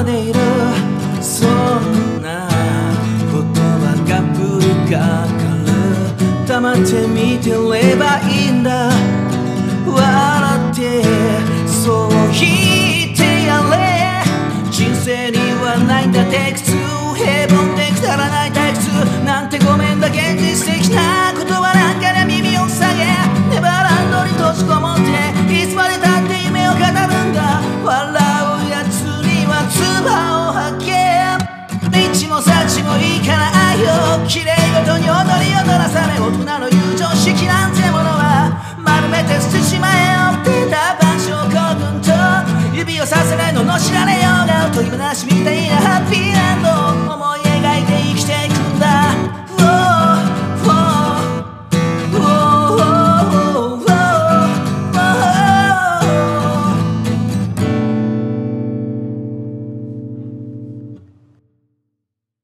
でいる、そんな言葉が降りかかる。黙って見てればいいんだ、笑ってそう言ってやれ。人生にはないんだテイク2、平凡でくだらない退屈なんてごめんだ。現実的な言葉なんかに耳を下げ、ネバーランドに閉じこもっていつまでたって夢を語るんだ。笑うやつには唾を吐け、リッチもサチもいいから愛をきれいごとに踊り踊らされ、大人の友情式なんてものは丸めて捨てちまえよ。出た万象孤軍と指をさせないのの知られようが、おとぎ話みたいなハッピー